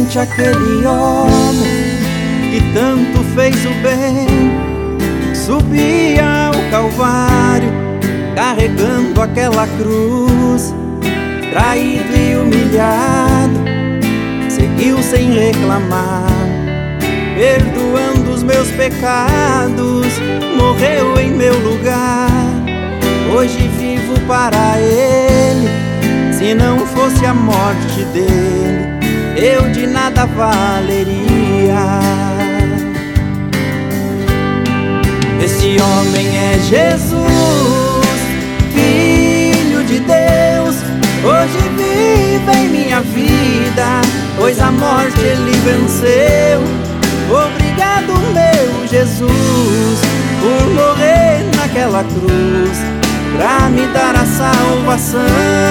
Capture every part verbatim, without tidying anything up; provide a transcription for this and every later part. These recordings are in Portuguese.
mente aquele homem que tanto fez o bem, subia ao Calvário carregando aquela cruz. Traído e humilhado, seguiu sem reclamar, perdoando os meus pecados, morreu em meu lugar. Hoje vivo para Ele, se não fosse a morte dele, eu de nada valeria. Esse homem é Jesus, Filho de Deus. Hoje vive em minha vida, pois a morte Ele venceu. Obrigado, meu Jesus, por morrer naquela cruz, pra me dar a salvação.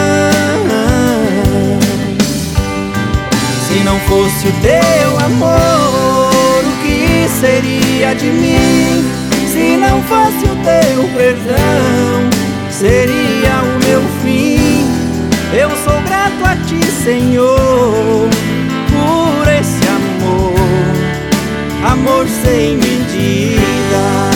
Se não fosse o teu amor, o que seria de mim? Se não fosse o teu perdão, seria o meu fim. Eu sou grato a ti, Senhor, por esse amor, amor sem medida.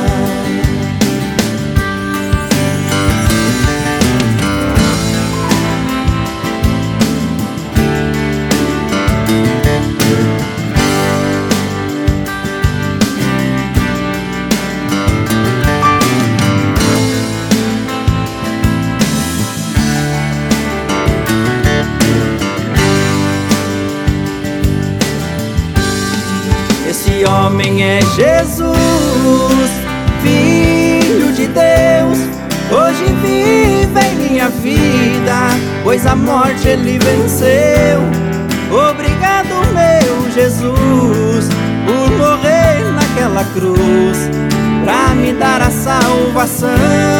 Esse homem é Jesus, Filho de Deus. Hoje vive em minha vida, pois a morte Ele venceu. Obrigado, meu Jesus, por morrer naquela cruz, pra me dar a salvação.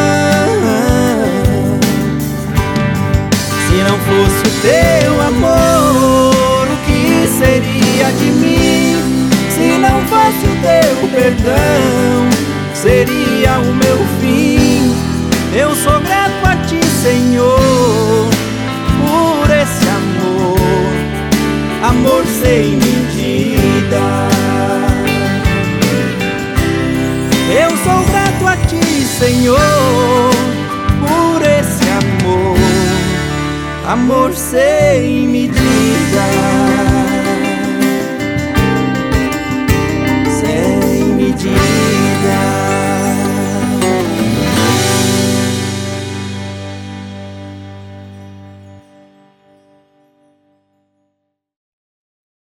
Se não fosse o teu amor, o que seria de mim? Se não fosse o teu perdão, seria o meu fim. Eu sou grato a ti, Senhor, por esse amor, amor sem medida. Eu sou grato a ti, Senhor, por esse amor, amor sem medida.